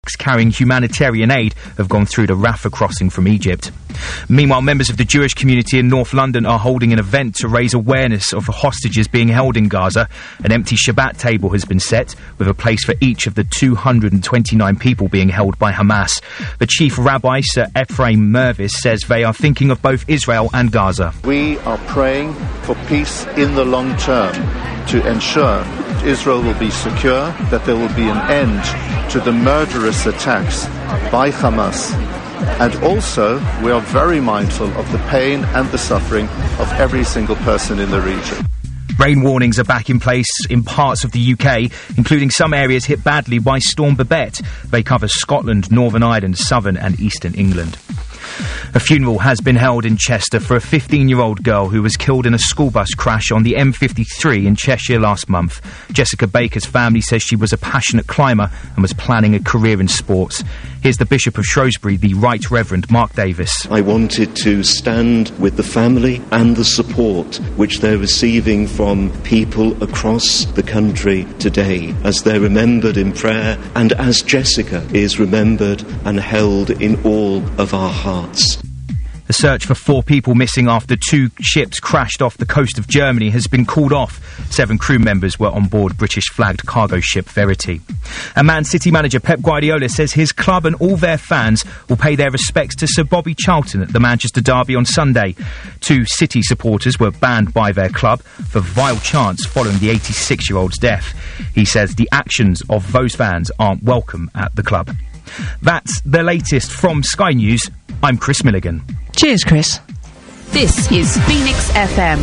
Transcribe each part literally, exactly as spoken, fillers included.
carrying humanitarian aid have gone through the Rafah crossing from Egypt. Meanwhile, members of the Jewish community in North London are holding an event to raise awareness of the hostages being held in Gaza. An empty Shabbat table has been set, with a place for each of the two hundred twenty-nine people being held by Hamas. The chief rabbi, Sir Ephraim Mervis, says they are thinking of both Israel and Gaza. We are praying for peace in the long term to ensure Israel will be secure, that there will be an end to the murderous attacks by Hamas. And also, we are very mindful of the pain and the suffering of every single person in the region. Rain warnings are back in place in parts of the U K, including some areas hit badly by Storm Babette. They cover Scotland, Northern Ireland, southern and eastern England. A funeral has been held in Chester for a fifteen-year-old girl who was killed in a school bus crash on the M fifty-three in Cheshire last month. Jessica Baker's family says she was a passionate climber and was planning a career in sports. Here's the Bishop of Shrewsbury, the Right Reverend Mark Davis. I wanted to stand with the family and the support which they're receiving from people across the country today as they're remembered in prayer and as Jessica is remembered and held in all of our hearts. The search for four people missing after two ships crashed off the coast of Germany has been called off. Seven crew members were on board British-flagged cargo ship Verity. And Man City manager Pep Guardiola says his club and all their fans will pay their respects to Sir Bobby Charlton at the Manchester derby on Sunday. Two City supporters were banned by their club for vile chants following the eighty-six-year-old's death. He says the actions of those fans aren't welcome at the club. That's the latest from Sky News. I'm Chris Milligan. Cheers, Chris. This is Phoenix F M.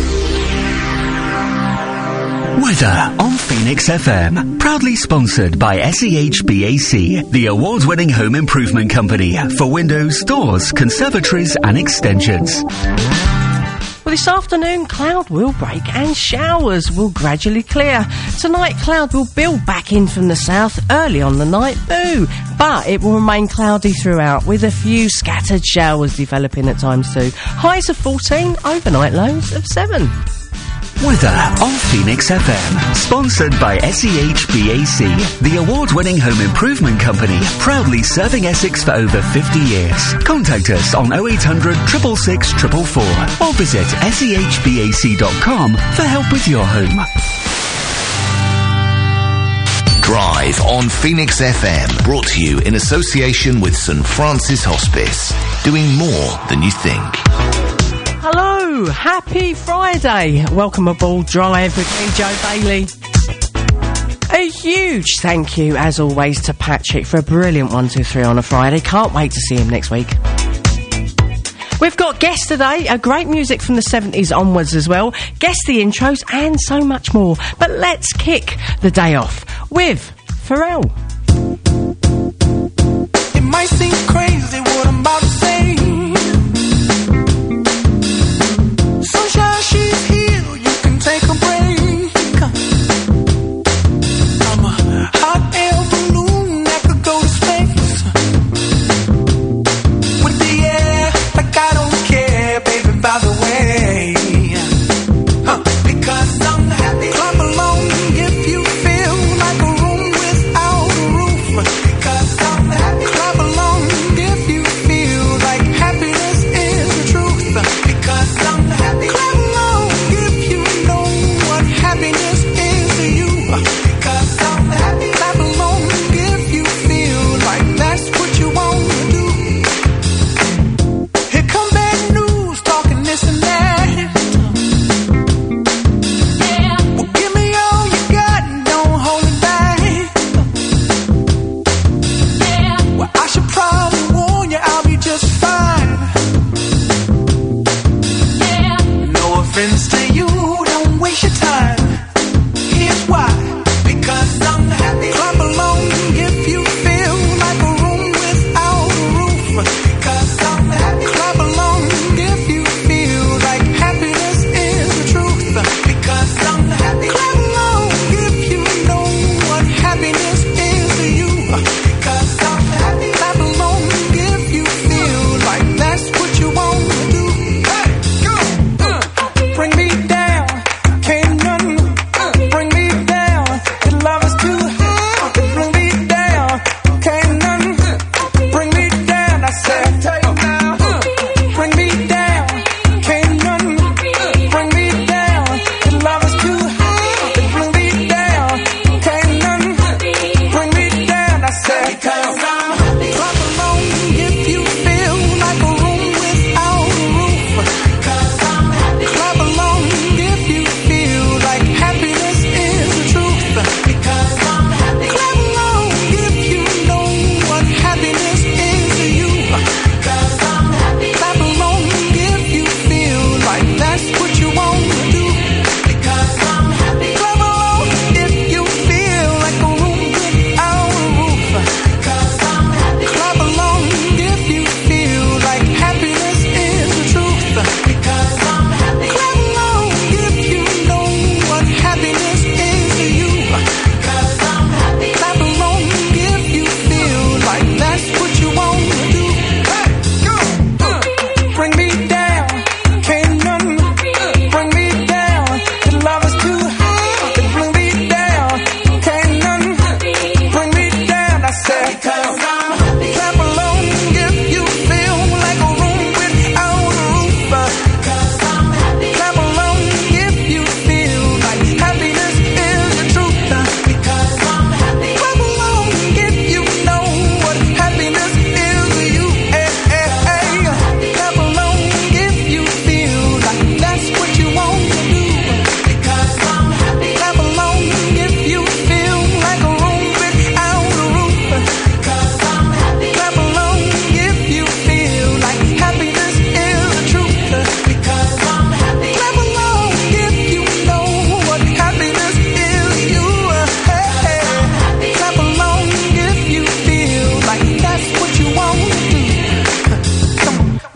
Weather on Phoenix F M. Proudly sponsored by S E H B A C, the award-winning home improvement company for windows, doors, conservatories and extensions. Well, this afternoon, cloud will break and showers will gradually clear. Tonight, cloud will build back in from the south early on the night, boo! But it will remain cloudy throughout, with a few scattered showers developing at times too. Highs of fourteen, overnight lows of seven. Weather on Phoenix F M. Sponsored by S E H B A C, the award-winning home improvement company, proudly serving Essex for over fifty years. Contact us on oh eight hundred, six six six, four four four or visit S E H B A C dot com for help with your home. Drive on Phoenix F M, brought to you in association with St Francis Hospice, doing more than you think. Hello, happy Friday. Welcome aboard Drive with me, Joe Bailey. A huge thank you, as always, to Patrick for a brilliant one two three on a Friday. Can't wait to see him next week. We've got guests today, a great music from the seventies onwards as well, guess the intros and so much more. But let's kick the day off with Pharrell. It might seem crazy what I'm about to say. Sunshine, she's here, you can take a break. I'm a hot air balloon that could go to space. With the air, like I don't care, baby, by the way. Huh. Because I'm happy. Clap along if you feel like a room without a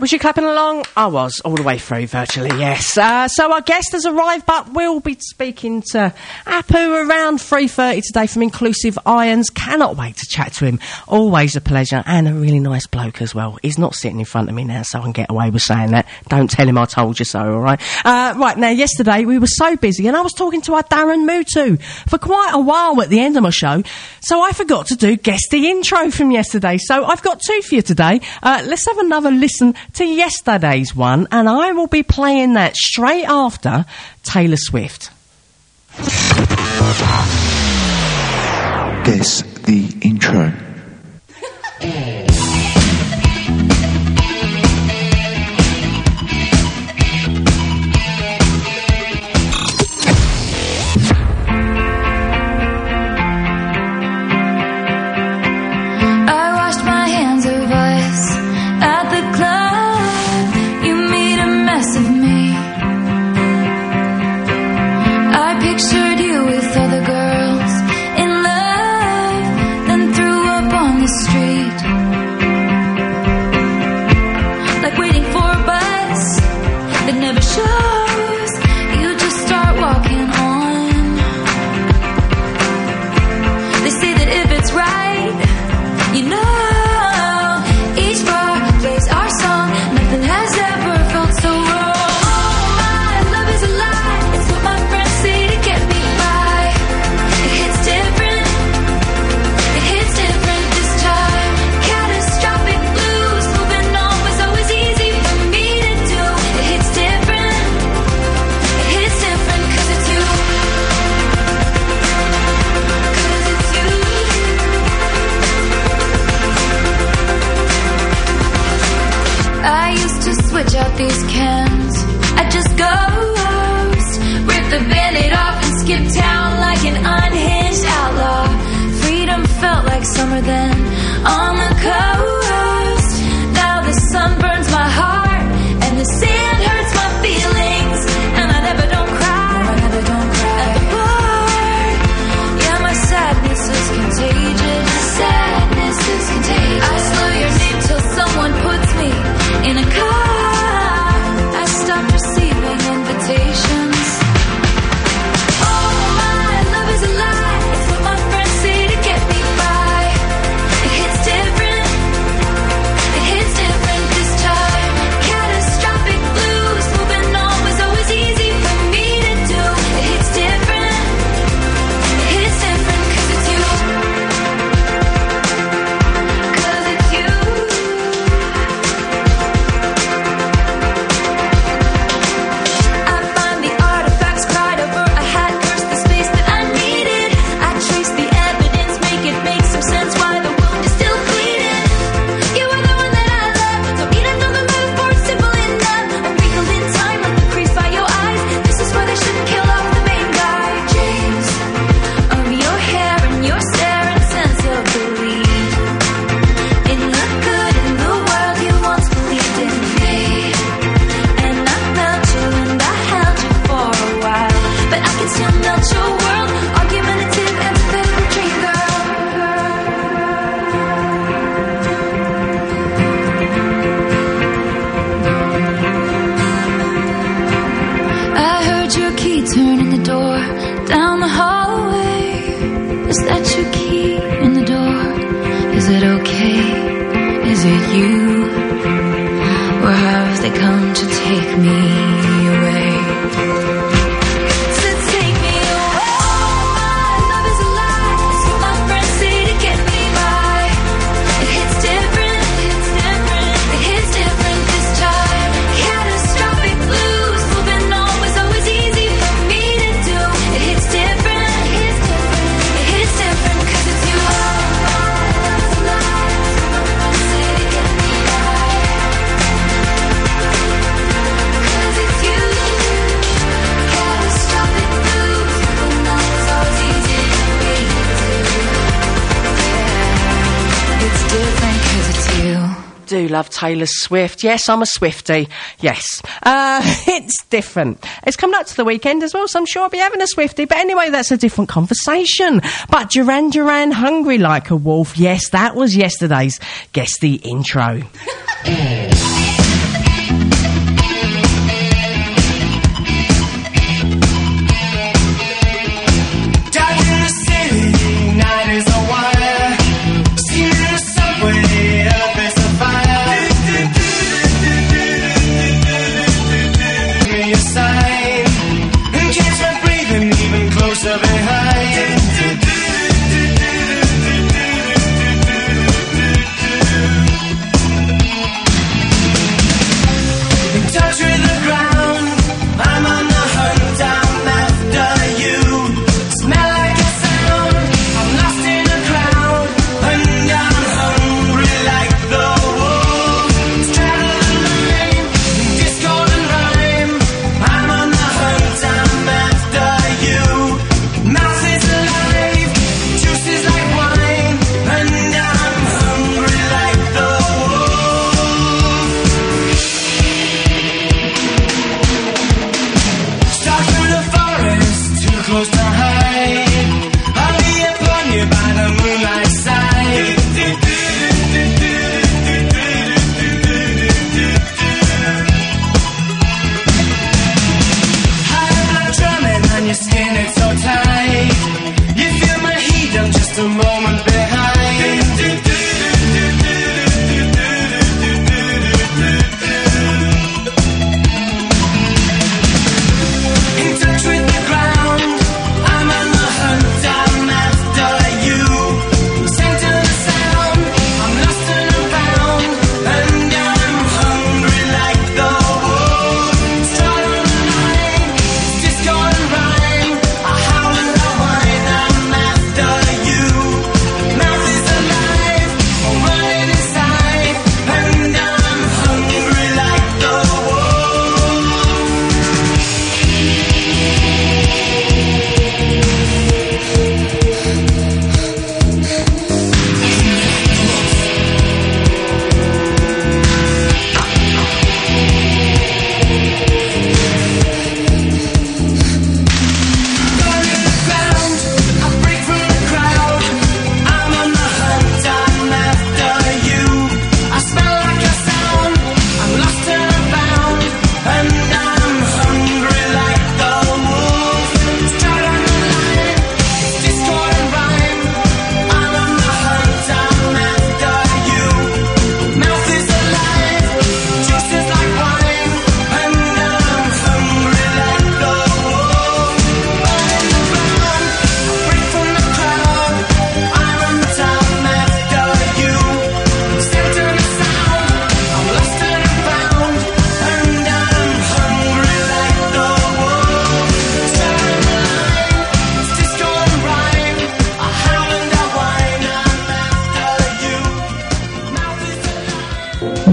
Was you clapping along? I was, all the way through, virtually, yes. Uh, so our guest has arrived, but we'll be speaking to Apu around three thirty today from Inclusive Irons. Cannot wait to chat to him. Always a pleasure, and a really nice bloke as well. He's not sitting in front of me now, so I can get away with saying that. Don't tell him I told you so, all right? Uh, right, now, yesterday we were so busy, and I was talking to our Darren Mutu for quite a while at the end of my show, so I forgot to do guess the intro from yesterday. So I've got two for you today. Uh, let's have another listen to yesterday's one, and I will be playing that straight after Taylor Swift. Guess the intro. These cans, I just ghost, rip the band-aid off and skip town like an unhinged outlaw. Freedom felt like summer then on the coast. Now the sun burns my heart and the sand hurts my feelings, and I never don't cry, I never don't cry at the bar. Yeah, my sadness is contagious. My sadness is contagious. I slow your name till someone puts me in a car. Stopped receiving invitations. Oh, my love is a lie. It's what my friends say to get me by. It hits different. It hits different this time. Catastrophic blues. Moving on was always easy for me to do. It hits different. It hits different 'cause it's you. 'Cause it's you. do love Taylor Swift. Yes, I'm a Swiftie. Yes. Uh, it's different. It's coming up to the weekend as well, so I'm sure I'll be having a Swiftie. But anyway, that's a different conversation. But Duran Duran, Hungry Like a Wolf. Yes, that was yesterday's Guess the Intro.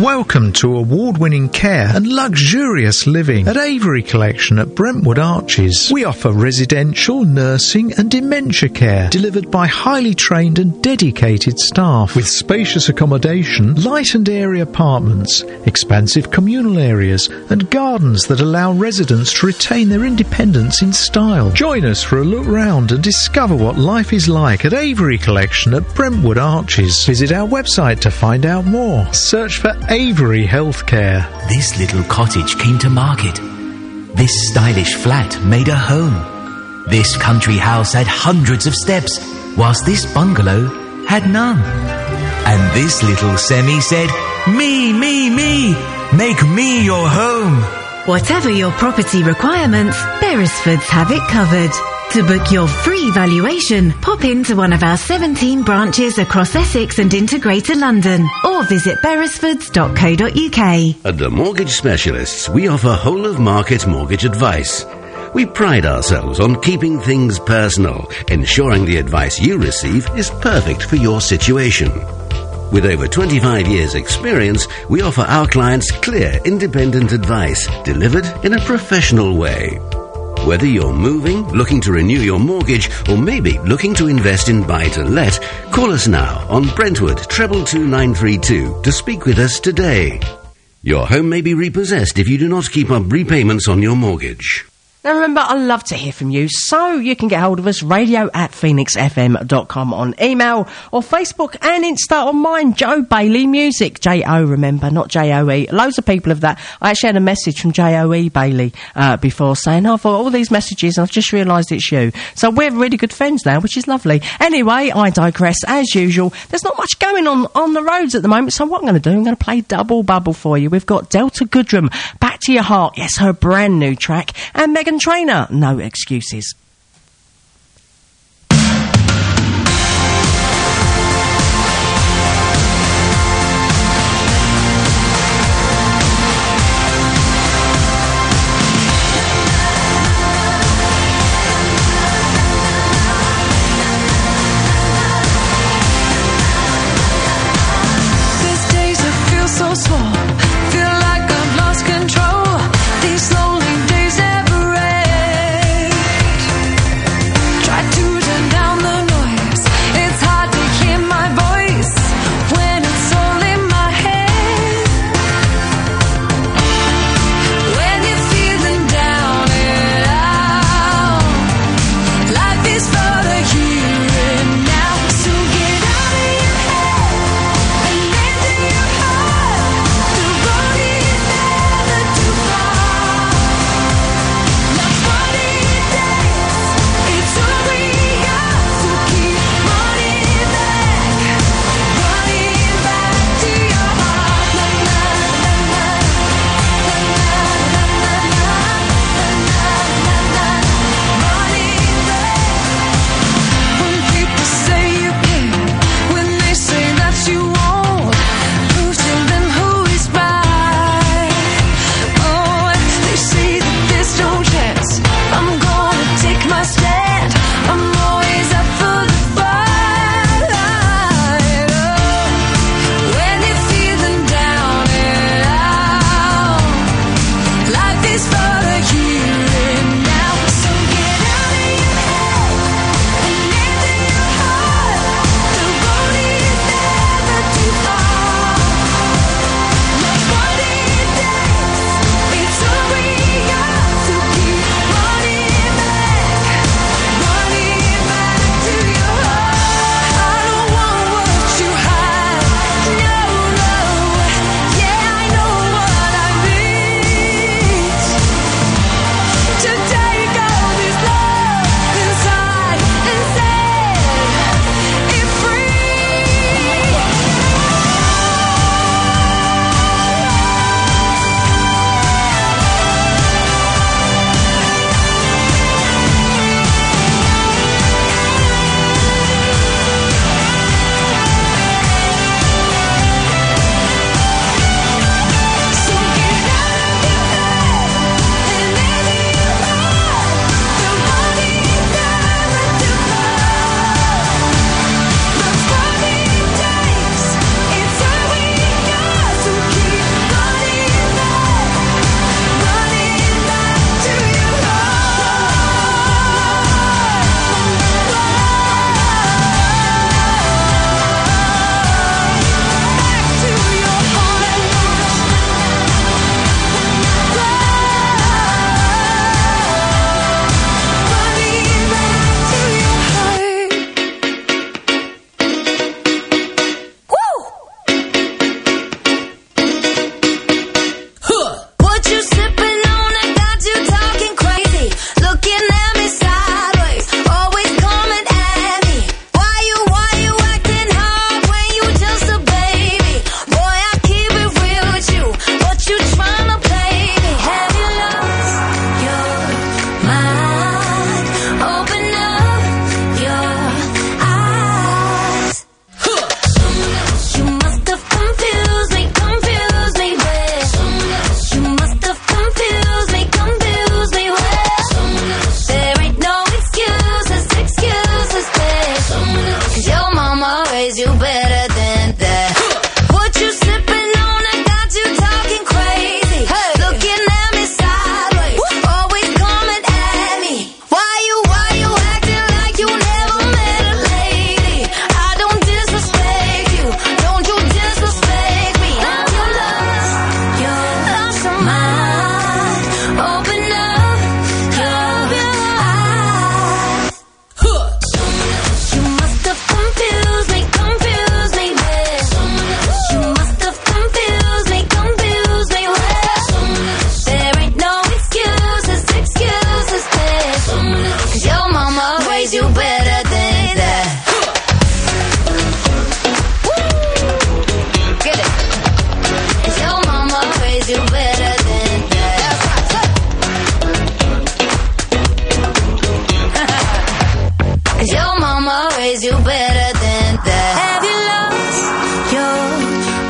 Welcome to award-winning care and luxurious living at Avery Collection at Brentwood Arches. We offer residential, nursing and dementia care delivered by highly trained and dedicated staff with spacious accommodation, light and airy apartments, expansive communal areas and gardens that allow residents to retain their independence in style. Join us for a look round and discover what life is like at Avery Collection at Brentwood Arches. Visit our website to find out more. Search for Avery Healthcare. This little cottage came to market. This stylish flat made a home. This country house had hundreds of steps, whilst this bungalow had none. And this little semi said, "Me, me, me, make me your home." Whatever your property requirements, Beresfords have it covered. To book your free valuation, pop into one of our seventeen branches across Essex and into Greater London, or visit beresfords dot co dot uk. At the Mortgage Specialists, we offer whole-of-market mortgage advice. We pride ourselves on keeping things personal, ensuring the advice you receive is perfect for your situation. With over twenty-five years' experience, we offer our clients clear, independent advice, delivered in a professional way. Whether you're moving, looking to renew your mortgage, or maybe looking to invest in buy-to-let, call us now on Brentwood treble two nine three two to speak with us today. Your home may be repossessed if you do not keep up repayments on your mortgage. Now remember, I love to hear from you, so you can get hold of us, radio at phoenix f m dot com on email, or Facebook and Insta on mine, Joe Bailey Music, J O, remember, not J O E. Loads of people have that. I actually had a message from J O E Bailey uh, before saying, oh, I've got all these messages and I've just realised it's you. So we're really good friends now, which is lovely. Anyway, I digress, as usual. There's not much going on on the roads at the moment, so what I'm going to do, I'm going to play Double Bubble for you. We've got Delta Goodrem, Back to Your Heart, yes, her brand new track, and Megan Trainor, No Excuses. These days I feel so small, feel like I've lost control. These lonely days never end.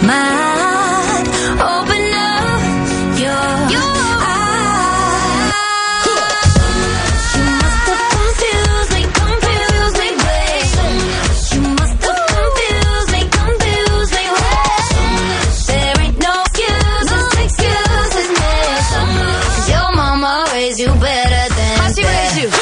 mind. Open up your, your eyes. You must have confused me, confused me, wait. You must have confused me, confused me, wait. There ain't no excuses, excuses made. 'Cause your mama raised you better than how she raised you?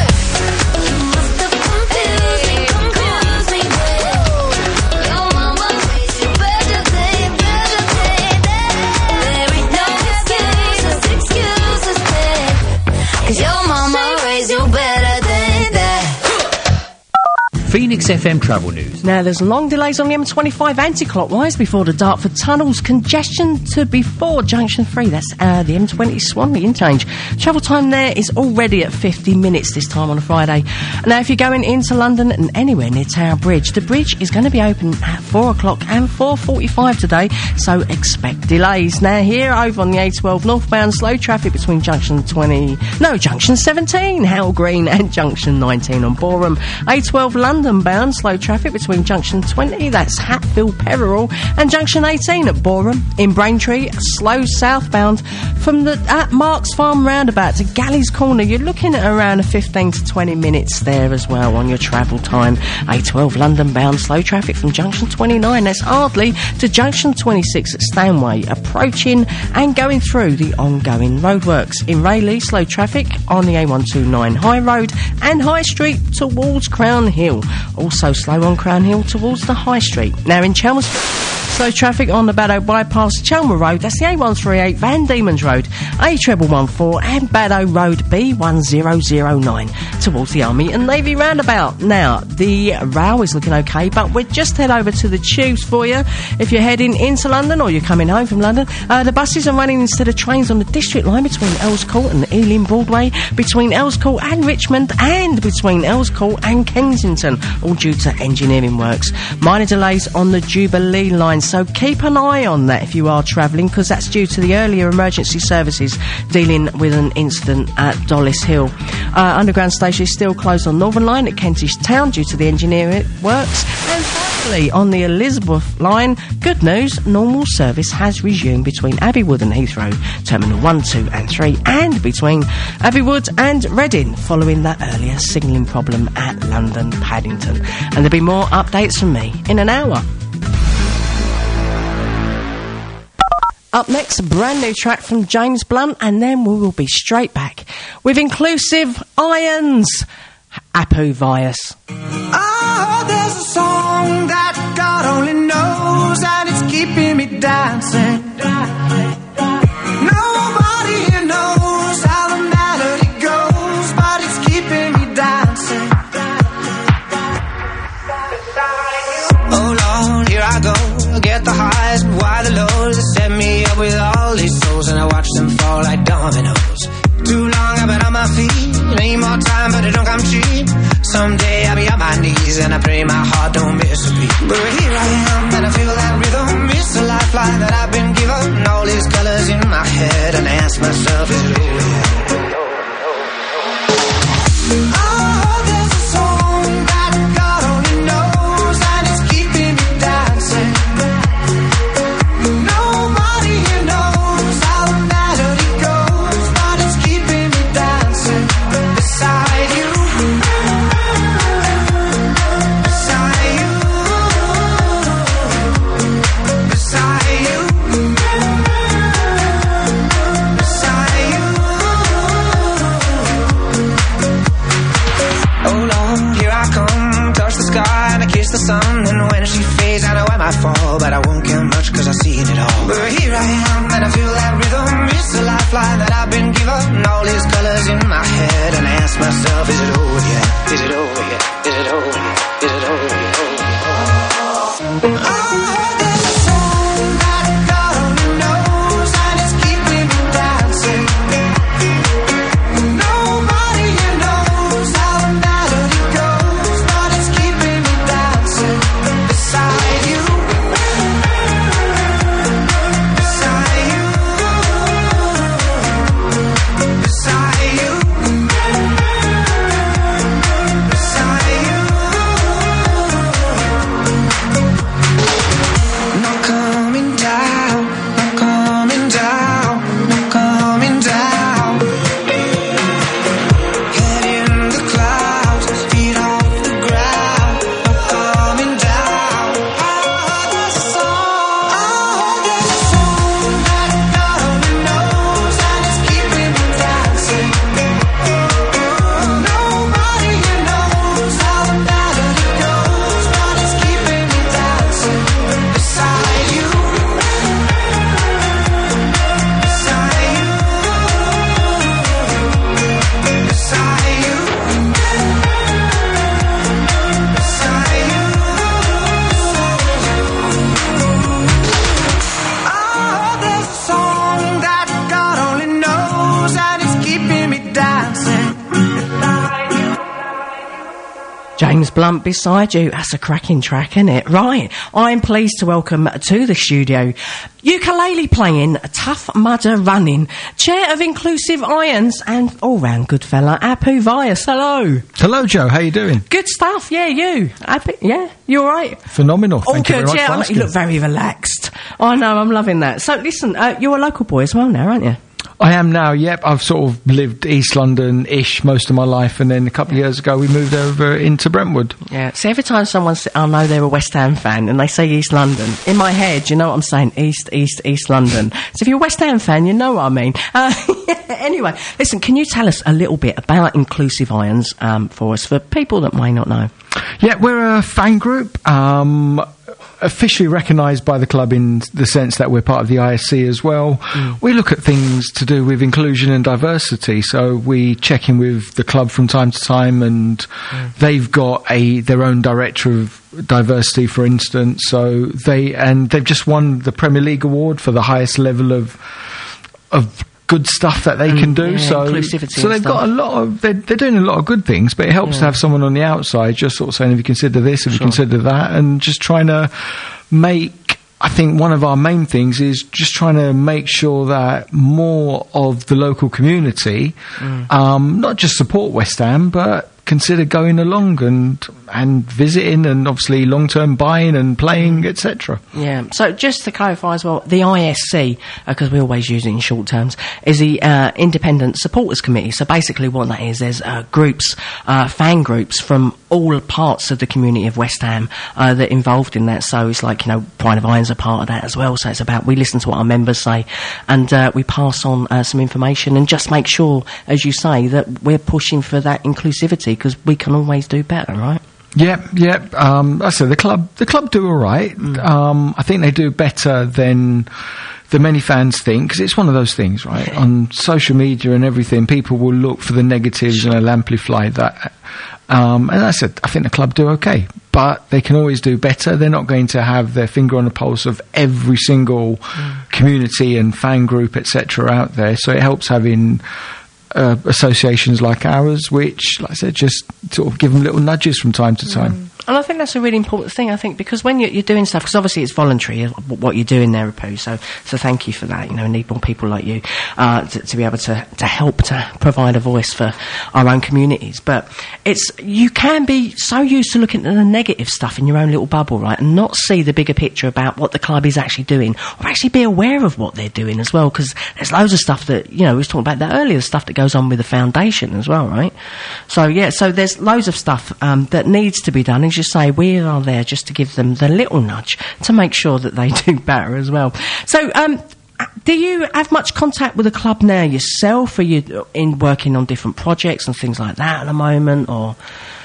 Phoenix F M travel news. Now, there's long delays on the M twenty-five anti-clockwise before the Dartford tunnels. Congestion to before Junction three. That's uh, the M twenty Swanley interchange. Travel time there is already at fifty minutes this time on a Friday. Now, if you're going into London and anywhere near Tower Bridge, the bridge is going to be open at four o'clock and four forty-five today, so expect delays. Now, here over on the A twelve northbound, slow traffic between Junction twenty... No, Junction seventeen, Howell Green, and Junction nineteen on Boreham. A twelve London bound, slow traffic between Junction twenty, that's Hatfield Peveril, and Junction eighteen at Boreham. In Braintree, slow southbound from the at Marks Farm roundabout to Galleys Corner. You're looking at around a fifteen to twenty minutes there as well on your travel time. A twelve London bound, slow traffic from Junction twenty-nine, that's Ardley, to Junction twenty-six at Stanway, approaching and going through the ongoing roadworks. In Rayleigh, slow traffic on the A one twenty-nine High Road and High Street towards Crown Hill. Also slow on Crown Hill towards the High Street. Now in Chelmsford, slow traffic on the Baddow Bypass, Chelmer Road, that's the A one thirty-eight Van Diemen's Road, A one one four and Baddow Road B one zero zero nine towards the Army and Navy roundabout. Now, the rail is looking okay, but we'll just head over to the tubes for you. If you're heading into London or you're coming home from London, uh, the buses are running instead of trains on the District Line between Earls Court and Ealing Broadway, between Earls Court and Richmond, and between Earls Court and Kensington, all due to engineering works. Minor delays on the Jubilee line, so keep an eye on that if you are travelling, because that's due to the earlier emergency services dealing with an incident at Dollis Hill. Uh, Underground station is still closed on Northern Line at Kentish Town due to the engineering works. And finally, on the Elizabeth line, good news, normal service has resumed between Abbeywood and Heathrow, Terminal one, two and three, and between Abbeywood and Reading, following that earlier signalling problem at London Paddington. And there'll be more updates from me in an hour. Up next, a brand new track from James Blunt, and then we will be straight back with Inclusive Irons, Apu Vias. Oh, there's a song that God only knows, and it's keeping me dancing. Nobody here knows how the melody goes, but it's keeping me dancing. Oh Lord, here I go, get the highs, but why the lows? They set me up with all these souls, and I watch them fall like dominoes. Too long I've been on my feet, need more time, but it don't come cheap. Someday I'll be on my knees, and I pray my heart don't miss a beat. But here I am, and I feel that rhythm. It's a lifeline that I've been given. All these colors in my head, and I ask myself, is it real? Oh, there's a song that God only knows, and it's keeping me dancing. Nobody here knows how the melody goes, but it's keeping me dancing. Beside you, beside you, beside you, beside you. Blunt beside you. That's a cracking track, isn't it? Right. I'm pleased to welcome to the studio ukulele playing, tough mudder running, chair of inclusive irons, and all-round good fella, Apu Vyas. Hello. Hello, Joe. How you doing? Good stuff. Yeah, you. Happy? Yeah, you all right? Phenomenal. All Thank good. you very much Yeah, for I like- asking. you look very relaxed. I know. I'm loving that. So, listen, uh, you're a local boy as well now, aren't you? I am now, yep. I've sort of lived East London-ish most of my life, and then a couple of years ago we moved over into Brentwood. Yeah, see, every time someone says, I know they're a West Ham fan, and they say East London, in my head, you know what I'm saying? East, East, East London. So if you're a West Ham fan, you know what I mean. Uh, anyway, listen, can you tell us a little bit about Inclusive Irons um, for us, for people that may not know? Yeah, we're a fan group, um, officially recognised by the club in the sense that we're part of the I S C as well. Mm. We look at things to do with inclusion and diversity, so we check in with the club from time to time, and mm. they've got a their own director of diversity, for instance. So they and they've just won the Premier League award for the highest level of of good stuff that they Mm, can do. yeah, so inclusivity so and they've stuff. got a lot of they're, they're doing a lot of good things, but it helps Yeah. to have someone on the outside just sort of saying, if you consider this, if you Sure. consider that, and just trying to make, I think one of our main things is just trying to make sure that more of the local community Mm. um, not just support West Ham, but consider going along and and visiting, and obviously long-term buying and playing, et cetera. Yeah, so just to clarify as well, the I S C, because we always use it in short terms, is the uh, Independent Supporters Committee. So basically what that is, there's uh, groups, uh, fan groups from all parts of the community of West Ham uh, that are involved in that. So it's like, you know, Pride of Irons are part of that as well. So it's about, we listen to what our members say, and uh, we pass on uh, some information, and just make sure, as you say, that we're pushing for that inclusivity, because we can always do better, right? Yeah, yeah. Um, I said the club, the club do all right. Mm. Um, I think they do better than the many fans think, because it's one of those things, right? Yeah. On social media and everything, people will look for the negatives and they'll amplify that. Um, and I said, I think the club do okay, but they can always do better. They're not going to have their finger on the pulse of every single mm. community and fan group, et cetera, out there. So it helps having Uh, associations like ours, which, like I said, just sort of give them little nudges from time to time. Mm. And I think that's a really important thing, I think, because when you're, you're doing stuff, because obviously it's voluntary, uh, what you're doing there, Apu, so, so thank you for that. You know, we need more people like you uh, to, to be able to, to help to provide a voice for our own communities. But it's, you can be so used to looking at the negative stuff in your own little bubble, right, and not see the bigger picture about what the club is actually doing, or actually be aware of what they're doing as well, because there's loads of stuff that, you know, we was talking about that earlier, stuff that goes on with the foundation as well, right? So, yeah, so there's loads of stuff um, that needs to be done. As you say, we are there just to give them the little nudge to make sure that they do better as well. So, um, do you have much contact with the club now yourself? Are you in working on different projects and things like that at the moment, or...?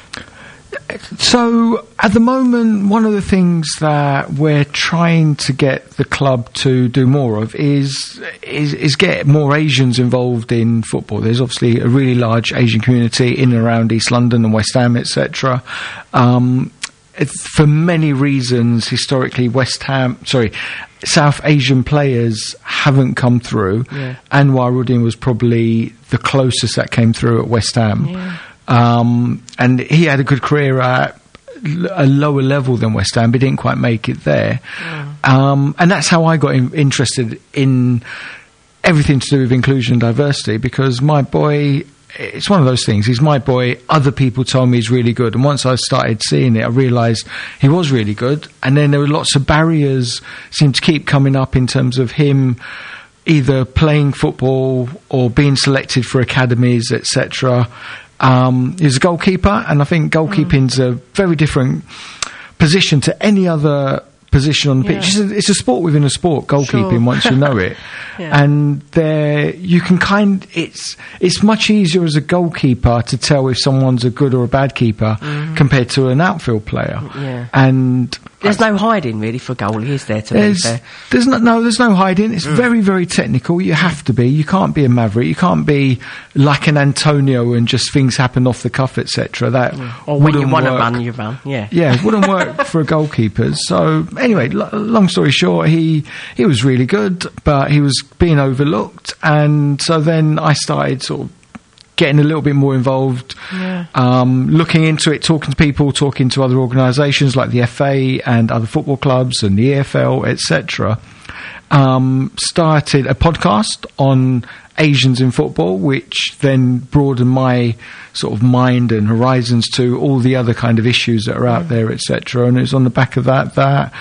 So, at the moment, one of the things that we're trying to get the club to do more of is, is is get more Asians involved in football. There's obviously a really large Asian community in and around East London and West Ham, et cetera. Um, it's, for many reasons, historically, West Ham, sorry, South Asian players haven't come through. Yeah. Anwaruddin was probably the closest that came through at West Ham. Yeah. Um, and he had a good career at l- a lower level than West Ham, but didn't quite make it there. Mm. Um, and that's how I got in- interested in everything to do with inclusion and diversity, because my boy, it's one of those things, he's my boy, other people told me he's really good, and once I started seeing it, I realised he was really good, and then there were lots of barriers seemed to keep coming up in terms of him either playing football or being selected for academies, et cetera. Um, he's a goalkeeper, and I think goalkeeping's mm. a very different position to any other position on the Yeah. pitch. It's a, it's a sport within a sport, goalkeeping, Sure. once you know it. Yeah. And there, you can kind, it's, it's much easier as a goalkeeper to tell if someone's a good or a bad keeper Mm. compared to an outfield player. Yeah. And There's no hiding, really, for goalie, is there, to be there's, fair? there's no, no, there's no hiding. It's Mm. very, very technical. You have to be. You can't be a maverick. You can't be like an Antonio and just things happen off the cuff, et cetera. That Or when you wouldn't want to work. run, you run, yeah. Yeah, it wouldn't work for a goalkeeper. So anyway, l- long story short, he he was really good, but he was being overlooked, and so then I started sort of getting a little bit more involved, Yeah. um, looking into it, talking to people, talking to other organisations like the F A and other football clubs and the E F L, et cetera. Um, started a podcast on Asians in football, which then broadened my sort of mind and horizons to all the other kind of issues that are out there, et cetera. And it was on the back of that that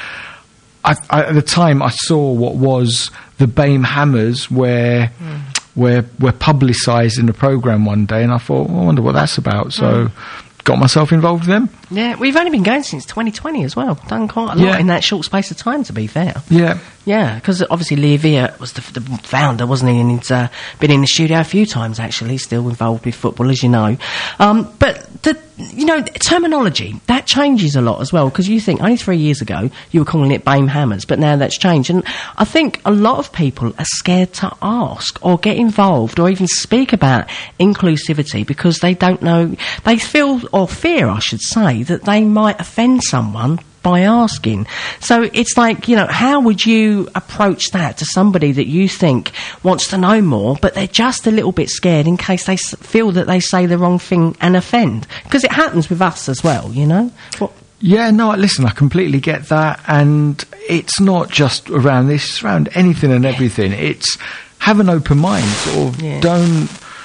I, I, at the time I saw what was the BAME Hammers, where mm. where were publicised in a programme one day, and I thought, well, I wonder what that's about. So mm. got myself involved with them. Yeah, we've only been going since twenty twenty as well. Done quite a lot Yeah. in that short space of time, to be fair. Yeah. Yeah, because obviously Lee Vere was the, the founder, wasn't he? And he's uh, been in the studio a few times, actually, still involved with football, as you know. Um, but, the, you know, terminology, that changes a lot as well, because you think only three years ago you were calling it BAME Hammers, but now that's changed. And I think a lot of people are scared to ask or get involved or even speak about inclusivity because they don't know, they feel, or fear, I should say, that they might offend someone by asking. So it's like, you know, how would you approach that to somebody that you think wants to know more, but they're just a little bit scared in case they s- feel that they say the wrong thing and offend? Because it happens with us as well, you know? What? Yeah, no, listen, I completely get that. And it's not just around this, it's around anything and everything. It's have an open mind, sort of Yeah. don't...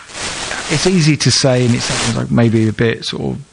It's easy to say, and it sounds like maybe a bit sort of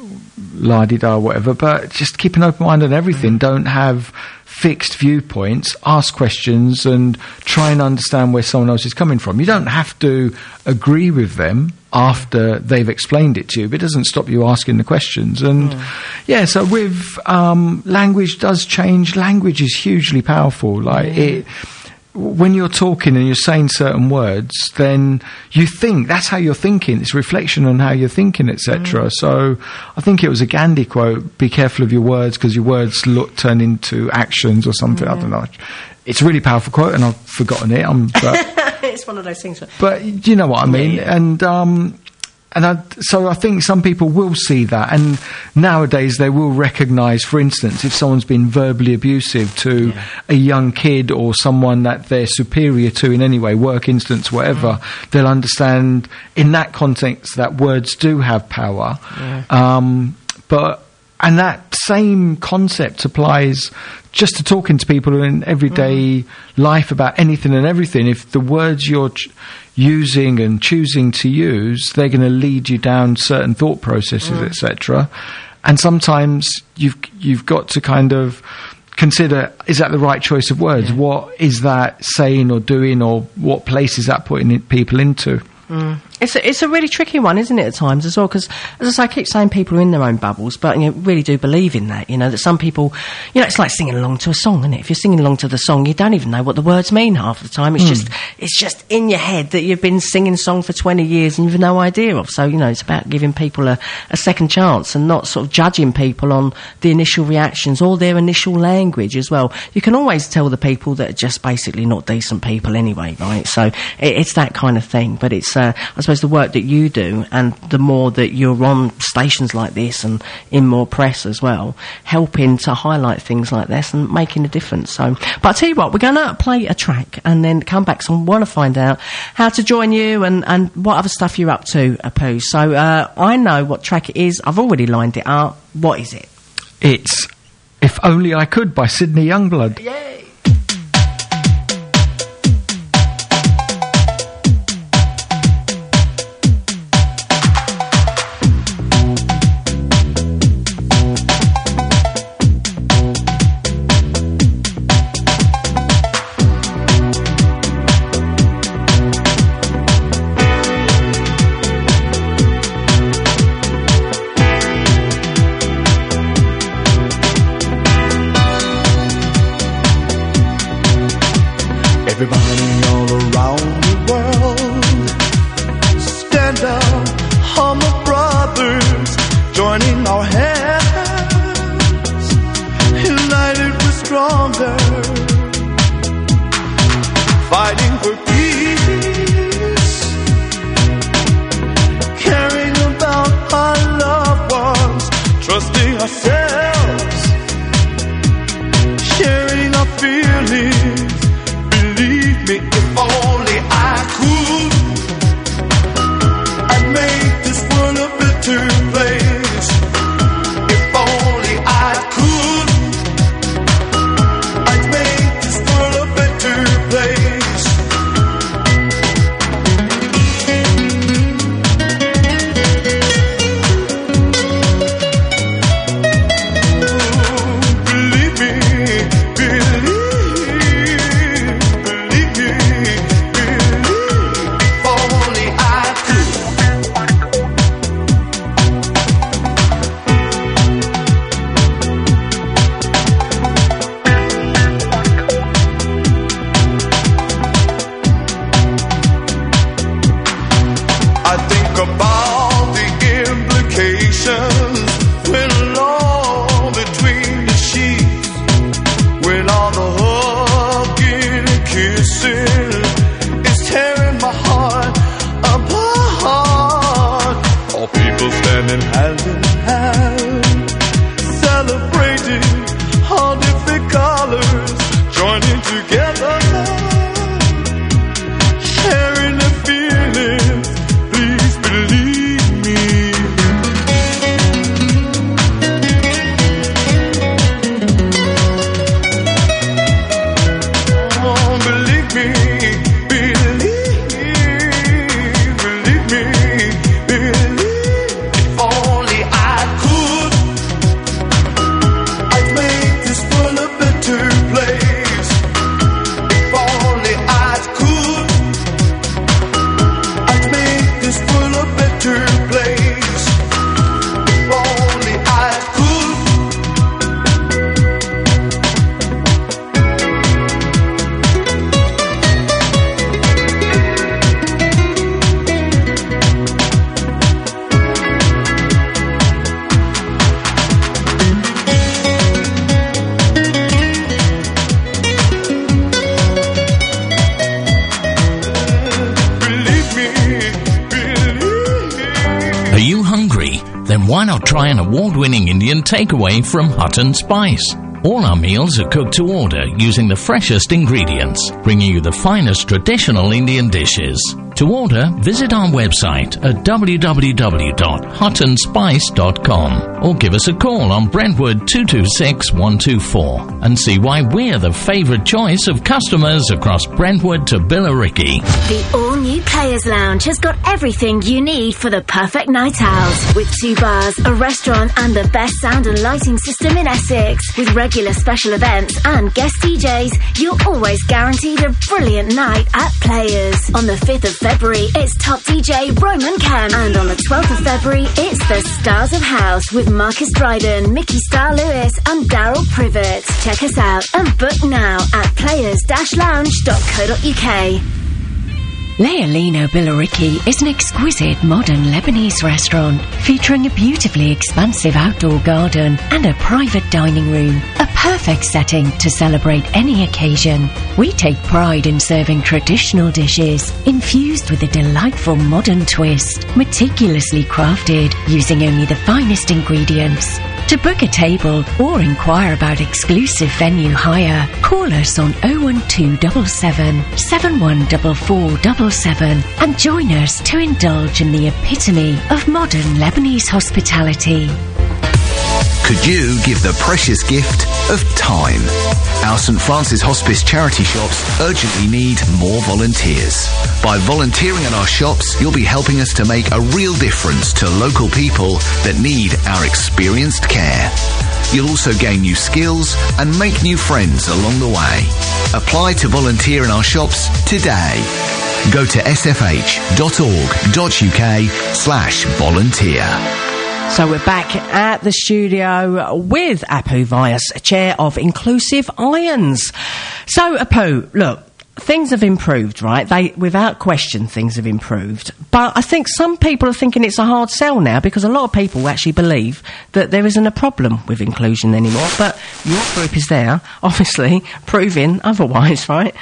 la-di-da, whatever, but just keep an open mind on everything. Mm. Don't have fixed viewpoints, ask questions and try and understand where someone else is coming from. You don't have to agree with them after they've explained it to you, but it doesn't stop you asking the questions. And mm. yeah, so with um, language does change. Language is hugely powerful. Like yeah. it... When you're talking and you're saying certain words, then you think that's how you're thinking. It's a reflection on how you're thinking, et cetera. Mm. So I think it was a Gandhi quote: "Be careful of your words, because your words look turn into actions or something." Mm. I don't know. It's a really powerful quote, and I've forgotten it. I'm, but, it's one of those things. But you know what I mean. Yeah, yeah. And um, and I, so I think some people will see that, and nowadays they will recognise, for instance, if someone's been verbally abusive to yeah. a young kid or someone that they're superior to in any way, work instance, whatever, mm. they'll understand in that context that words do have power. Yeah. Um, but and that same concept applies just to talking to people in everyday mm. life about anything and everything. If the words you're ch- using and choosing to use, they're going to lead you down certain thought processes, mm. et cetera. And sometimes you've you've got to kind of consider, is that the right choice of words? Yeah. What is that saying or doing, or what place is that putting it, people into? Mm. It's a, it's a really tricky one, isn't it, at times as well? Because, as I say, I keep saying people are in their own bubbles, but you know, really do believe in that. You know, that some people, you know, it's like singing along to a song, isn't it? If you're singing along to the song, you don't even know what the words mean half the time. It's mm. just it's just in your head that you've been singing a song for twenty years and you've no idea of. So, you know, it's about giving people a, a second chance and not sort of judging people on the initial reactions or their initial language as well. You can always tell the people that are just basically not decent people anyway, right? So it, it's that kind of thing. But it's, uh, I suppose, the work that you do, and the more that you're on stations like this and in more press as well, helping to highlight things like this and making a difference. So, but I'll tell you what, we're going to play a track and then come back. So I want to find out how to join you and, and what other stuff you're up to, Apu. So uh, I know what track it is. I've already lined it up. What is it? It's If Only I Could by Sydney Youngblood. Yay! Everybody all around the world, stand up, humble brothers, joining our hands, united we're stronger, fighting for peace, caring about our loved ones, trusting ourselves, sharing our feelings. Believe me, if only I could, I'd make together, sharing the feelings. Please believe me. Oh, believe me, believe, believe me, believe. If only I could, I'd make this world a better place. If only I could, I'd make this world a better place. If only I could. Are you hungry? Then why not try an award-winning Indian takeaway from Hutton Spice? All our meals are cooked to order using the freshest ingredients, bringing you the finest traditional Indian dishes. To order, visit our website at w w w dot hutton spice dot com or give us a call on Brentwood two two six one two four and see why we're the favourite choice of customers across Brentwood to Billericay. The all-new Players Lounge has got everything you need for the perfect night out. With two bars, a restaurant and the best sound and lighting system in Essex. With regular special events and guest D Js, you're always guaranteed a brilliant night at Players. On the fifth of February, it's top D J Roman Kemp. And on the twelfth of February, it's the Stars of House with Marcus Dryden, Mickey Star Lewis and Daryl Privet. Check us out and book now at players dash lounge dot co dot uk. Leolino Billericay is an exquisite modern Lebanese restaurant featuring a beautifully expansive outdoor garden and a private dining room, a perfect setting to celebrate any occasion. We take pride in serving traditional dishes infused with a delightful modern twist, meticulously crafted using only the finest ingredients. To book a table or inquire about exclusive venue hire, call us on oh one two seven seven, seven one four four seven seven and join us to indulge in the epitome of modern Lebanese hospitality. Could you give the precious gift of time? Our St Francis Hospice charity shops urgently need more volunteers. By volunteering at our shops, you'll be helping us to make a real difference to local people that need our experienced care. You'll also gain new skills and make new friends along the way. Apply to volunteer in our shops today. Go to s f h dot org dot u k slash volunteer. So we're back at the studio with Apu Vyas, Chair of Inclusive Irons. So, Apu, look, things have improved, right? They, without question, things have improved. But I think some people are thinking it's a hard sell now because a lot of people actually believe that there isn't a problem with inclusion anymore. But your group is there, obviously, proving otherwise, right?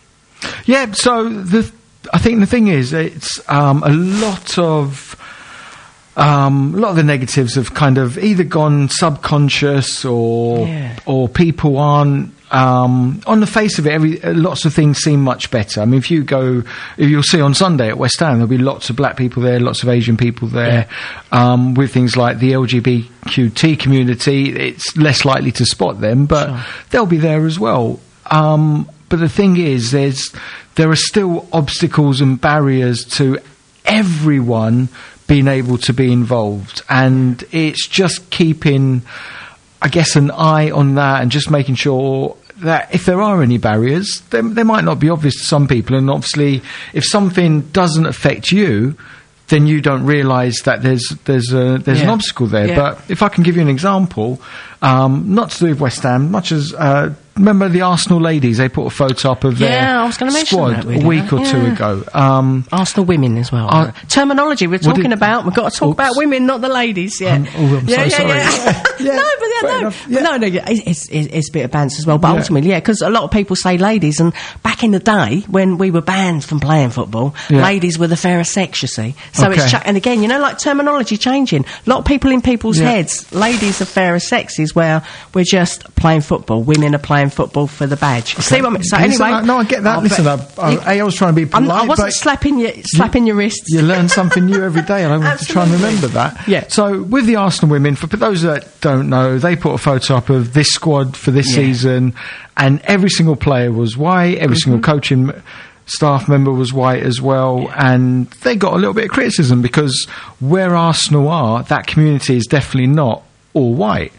Yeah, so the I think the thing is, it's um, a lot of... Um, a lot of the negatives have kind of either gone subconscious or yeah. or people aren't um, on the face of it. Every uh, lots of things seem much better. I mean, if you go, if you'll see on Sunday at West Ham, there'll be lots of black people there, lots of Asian people there, yeah. um, with things like the L G B T Q community. It's less likely to spot them, but sure. they'll be there as well. Um, but the thing is, there's there are still obstacles and barriers to everyone being able to be involved, and it's just keeping, I guess, an eye on that and just making sure that if there are any barriers, they, they might not be obvious to some people, and obviously if something doesn't affect you, then you don't realise that there's there's a, there's yeah. an obstacle there. Yeah. But if I can give you an example, um, not to do with West Ham, much as uh, remember the Arsenal ladies, they put a photo up of yeah, their I was gonna mention squad that, really, a week that. or yeah. two ago. Um, Arsenal women as well. Uh, Terminology we're talking did, about. We've got to talk oops. about women, not the ladies. Yeah. Um, oh, I'm yeah, so yeah, sorry. Yeah. yeah. No, but yeah, no, enough, yeah. no, no. Yeah, it's, it's it's a bit of banter as well. But yeah. ultimately, yeah, because a lot of people say ladies, and back in the day when we were banned from playing football, yeah. ladies were the fairer sex. You see, so okay. it's ch- and again, you know, like terminology changing. A lot of people in people's yeah. heads, ladies are fairer sex is places where we're just playing football. Women are playing football for the badge. Okay. See what I mean? So Can you say anyway, that? No, I get that. oh, Listen, I, I, you- A, I was trying to be polite. I'm, I wasn't but slapping your slapping your wrists. You learn something new every day, and I want to try and remember that. Yeah. So with the Arsenal women, for those that don't know, they put a photo up of this squad for this Yeah. season, and every single player was white. Every Mm-hmm. single coaching staff member was white as well, and they got a little bit of criticism because where Arsenal are, that community is definitely not all white.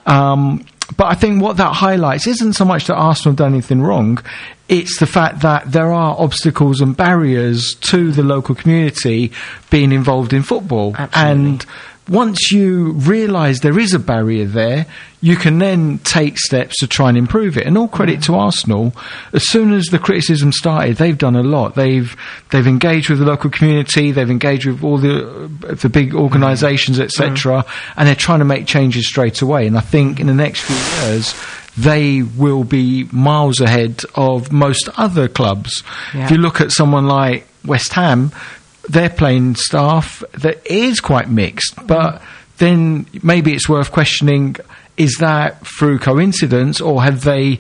Um, but I think what that highlights isn't so much that Arsenal have done anything wrong, it's the fact that there are obstacles and barriers to the local community being involved in football. And once you realise there is a barrier there, you can then take steps to try and improve it. And all credit to Arsenal, as soon as the criticism started, they've done a lot. They've they've engaged with the local community, they've engaged with all the uh, the big organisations, et cetera, and they're trying to make changes straight away. And I think in the next few years, they will be miles ahead of most other clubs. Yeah. If you look at someone like West Ham, their playing staff that is quite mixed, but then maybe it's worth questioning, is that through coincidence, or have they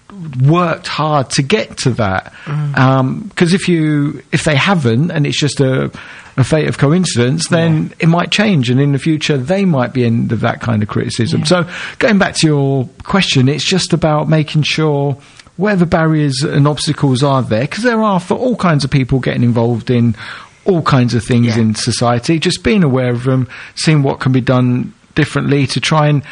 worked hard to get to that? Because if you if they haven't, and it's just a, a fate of coincidence, then it might change, and in the future they might be end of that kind of criticism. So going back to your question, it's just about making sure whatever barriers and obstacles are there, because there are for all kinds of people getting involved in all kinds of things in society, just being aware of them, seeing what can be done differently to try and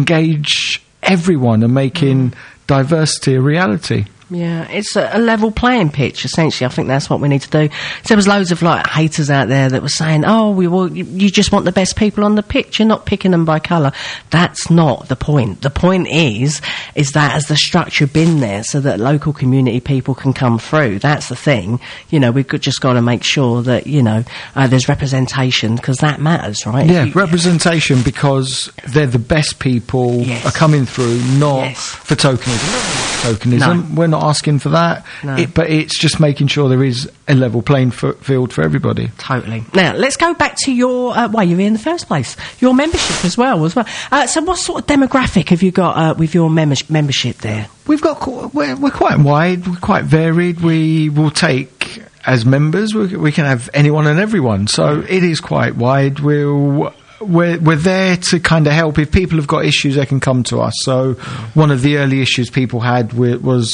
engage everyone and making diversity a reality. Yeah, it's a, a level playing pitch, essentially. I think that's what we need to do. So there was loads of, like, haters out there that were saying, oh, we will, you, you just want the best people on the pitch, you're not picking them by colour. That's not the point. The point is, is that has the structure been there so that local community people can come through? That's the thing. You know, we've got, just got to make sure that, you know, uh, there's representation, because that matters, right? Yeah, You- representation, because they're the best people are coming through, not for tokenism. Tokenism. No. We're not asking for that, No. it, but it's just making sure there is a level playing f- field for everybody. Totally. Now, let's go back to your, uh, why you're here in the first place. Your membership as well, as well. Uh, so what sort of demographic have you got uh, with your members- membership there? We've got, qu- we're, we're quite wide, we're quite varied. We will take, as members, we, we can have anyone and everyone, so it is quite wide. We'll... We're, we're there to kind of help. If people have got issues, they can come to us. So one of the early issues people had wi- was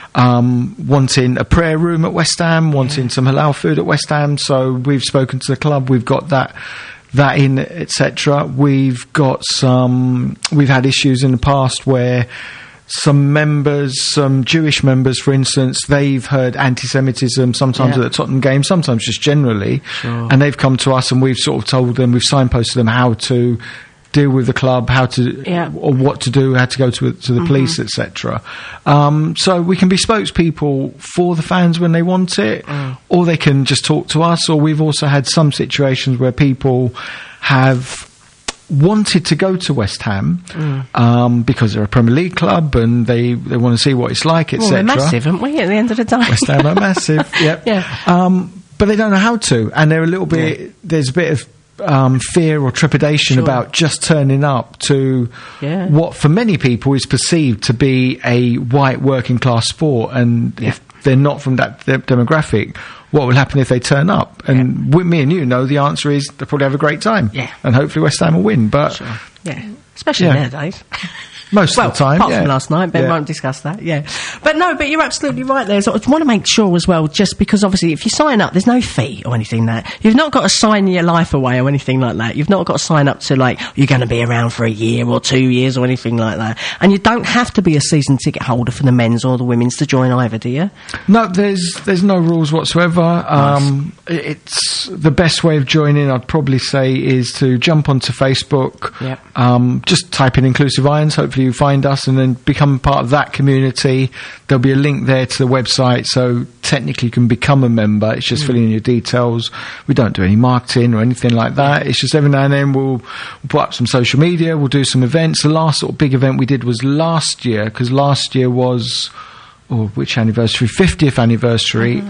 um, wanting a prayer room at West Ham, wanting some halal food at West Ham. So we've spoken to the club. We've got that that in, et cetera. We've got some. We've had issues in the past where some members, some Jewish members, for instance, they've heard anti-Semitism sometimes Yeah. at the Tottenham game, sometimes just generally, Sure. and they've come to us and we've sort of told them, we've signposted them how to deal with the club, how to, Yeah. or what to do, how to go to to the Mhm. police, et cetera. Um, so we can be spokespeople for the fans when they want it, or they can just talk to us. Or we've also had some situations where people have wanted to go to West Ham Mm. um, because they're a Premier League club and they, they want to see what it's like, et Well, we're cetera. massive, aren't we, at the end of the day? West Ham are massive, yep. Yeah. Um, but they don't know how to, and they're a little bit. There's a bit of um, fear or trepidation Sure. about just turning up to Yeah. what, for many people, is perceived to be a white working class sport, and if they're not from that de- demographic, what will happen if they turn up? And we, me and you know the answer is they'll probably have a great time, Yeah. and hopefully West Ham will win. But Yeah, especially Yeah. nowadays. most well, of the time, apart yeah. from last night, Ben Yeah. won't discuss that, yeah. But no, but you're absolutely right there. So I want to make sure as well, just because obviously if you sign up, there's no fee or anything like that. You've not got to sign your life away or anything like that. You've not got to sign up to, like, you're going to be around for a year or two years or anything like that. And you don't have to be a season ticket holder for the men's or the women's to join either, do you? No, there's there's no rules whatsoever. Um, i- it's the best way of joining, I'd probably say, is to jump onto Facebook. Yep. Um, just type in Inclusive Irons. Hopefully you find us and then become part of that community. There'll be a link there to the website, so technically you can become a member. It's just Mm. filling in your details. We don't do any marketing or anything like that. It's just every now and then we'll, we'll put up some social media. We'll do some events. The last sort of big event we did was last year, because last year was. Or which anniversary? fiftieth anniversary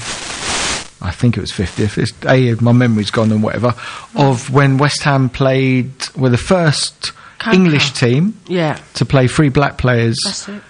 of, I think it was fiftieth. It's, A, my memory's gone and whatever. Of when West Ham played, were the first Coca. English team Yeah. to play three black players That's it.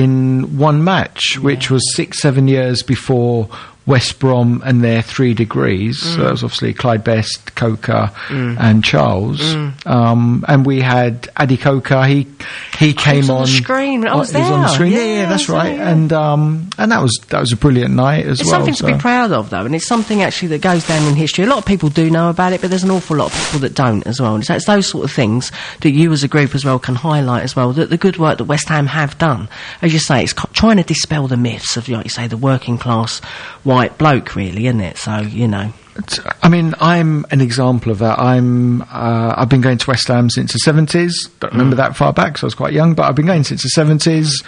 in one match, which was six, seven years before West Brom and their three degrees. Mm. So that was obviously Clyde Best, Coca, Mm. and Charles. Mm. Um, and we had Adi Coca. He he came was on on the screen. I uh, was he was on the there. screen. Yeah, Yeah, yeah, I that's was there, right. yeah. And um, and that was that was a brilliant night as It's well. something so. to be proud of, though, and it's something actually that goes down in history. A lot of people do know about it, but there's an awful lot of people that don't as well. And so it's those sort of things that you as a group as well can highlight as well, that the good work that West Ham have done. As you say, it's co- trying to dispel the myths of, like you say, the working class white bloke, really, isn't it? So, you know. I mean, I'm an example of that. I'm, uh, I've been going to West Ham since the seventies. Don't remember that far back, because I was quite young, but I've been going since the seventies,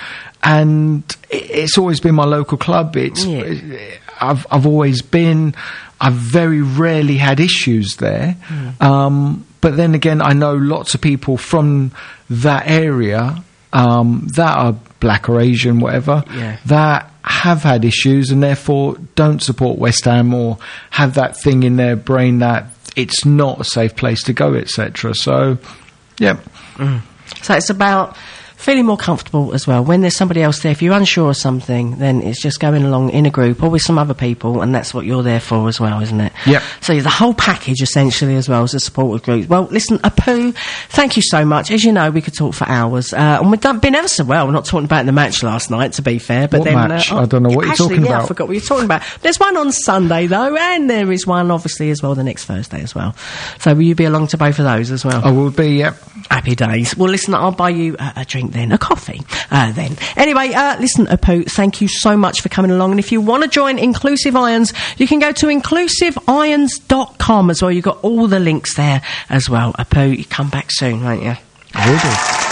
and it, it's always been my local club. It's, it, I've, I've always been, I've very rarely had issues there. Mm. Um, but then again, I know lots of people from that area, um, that are black or Asian, whatever, Yeah. that have had issues and therefore don't support West Ham or have that thing in their brain that it's not a safe place to go, et cetera. So, yeah. Mm. So it's about feeling more comfortable as well. When there's somebody else there, if you're unsure of something, then it's just going along in a group or with some other people, and that's what you're there for as well, isn't it? Yep. So the whole package, essentially, as well as a supportive group. Well, listen, Apu, thank you so much. As you know, we could talk for hours, uh, and we've done, been ever so well. We're not talking about the match last night, to be fair. But What then, match? Uh, I don't know what you're actually, talking yeah, about. I forgot what you're talking about. There's one on Sunday, though, and there is one, obviously, as well, the next Thursday as well. So will you be along to both of those as well? I will be, yep. Happy days. Well, listen, I'll buy you a, a drink then, a coffee uh, then. Anyway, uh, listen, Apu, thank you so much for coming along. And if you want to join Inclusive Irons, you can go to inclusive irons dot com as well. You've got all the links there as well. Apu, you come back soon, won't you? I will do.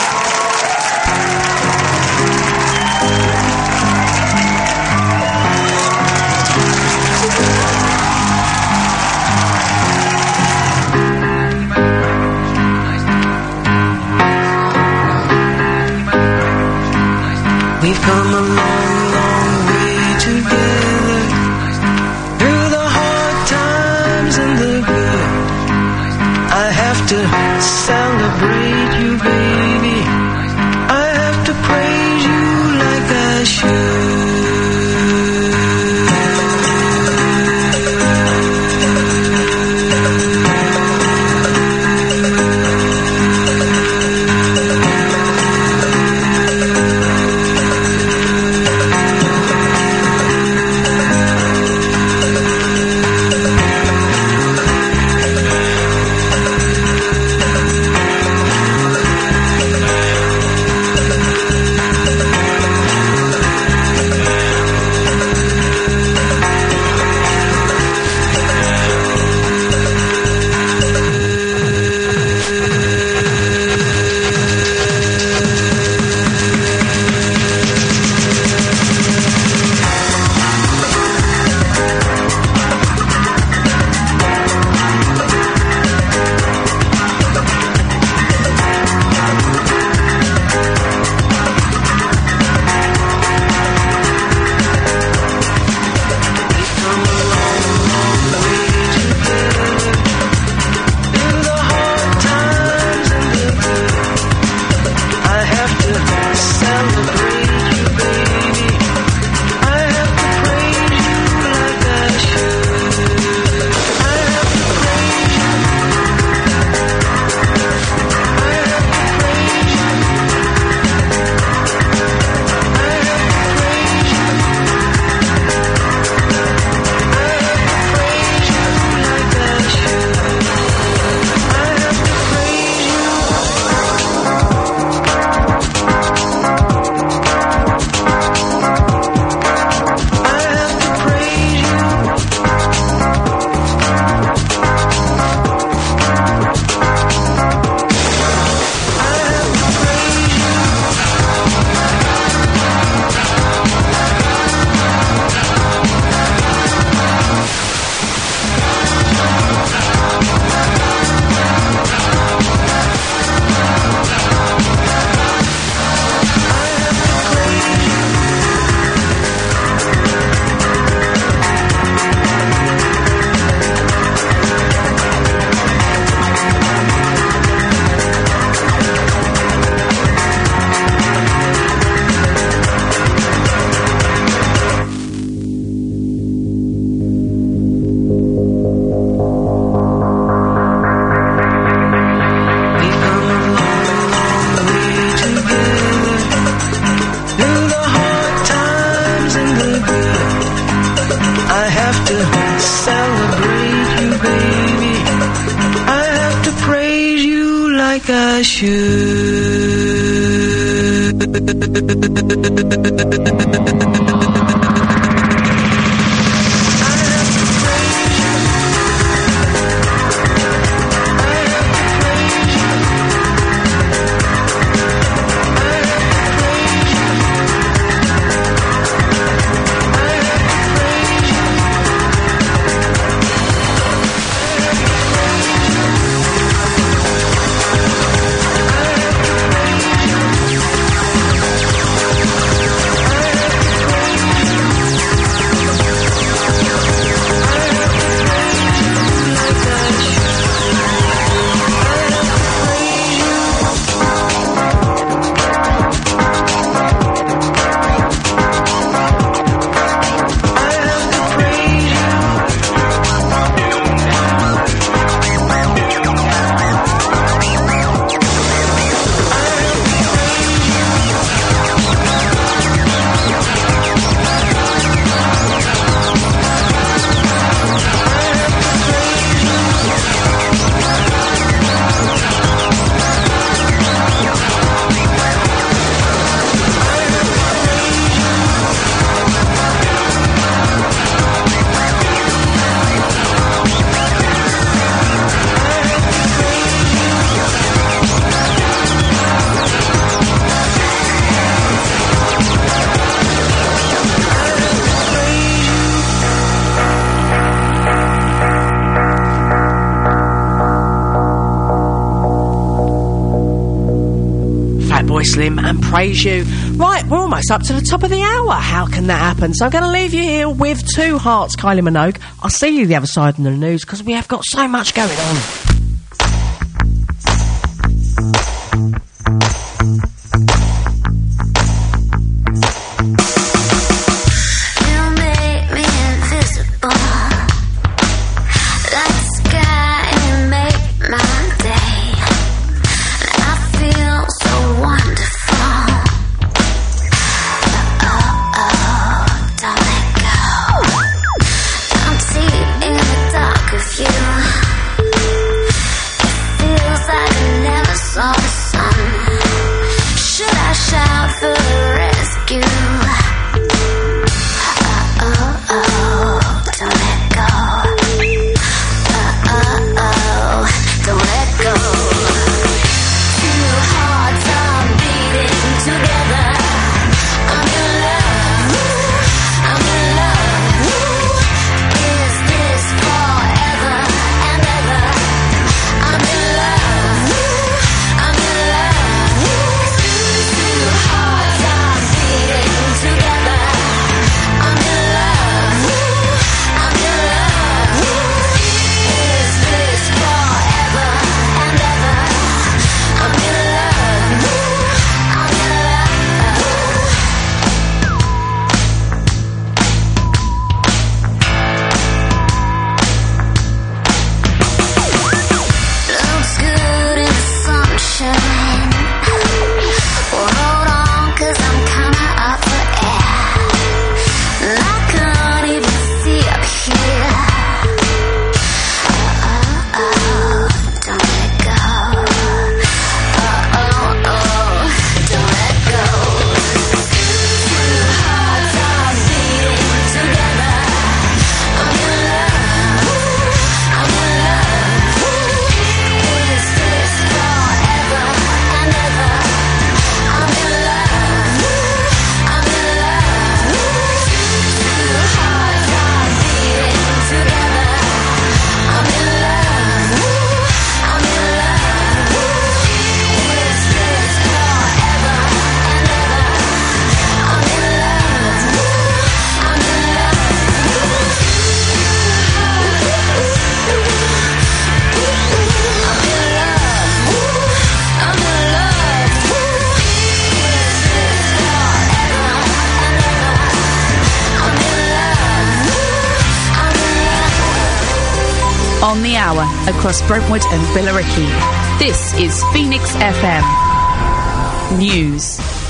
We've come a long, long way together, through the hard times and the good. I have to celebrate you, baby. a shoe. Slim and Praise You. Right, we're almost up to the top of the hour. How can that happen? So I'm going to leave you here with Two Hearts, Kylie Minogue. I'll see you the other side in the news because we have got so much going on. On the hour, across Brentwood and Billericay. This is Phoenix F M News.